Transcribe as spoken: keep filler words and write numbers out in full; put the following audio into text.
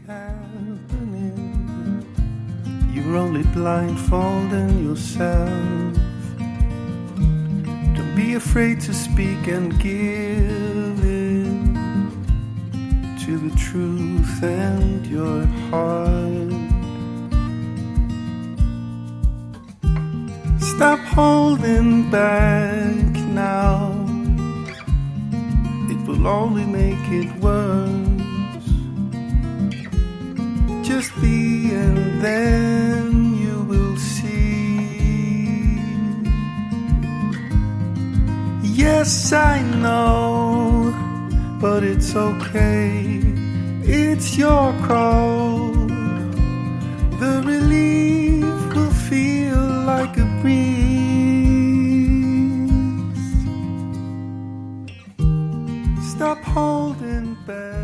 happening. You're only blindfolding yourself. Don't be afraid to speak and give in to the truth and your heart. Stop holding back now. It will only make it worse. Just be and then you will see. Yes, I know, but it's okay. It's your call. The relief will feel like a breeze. Stop holding back.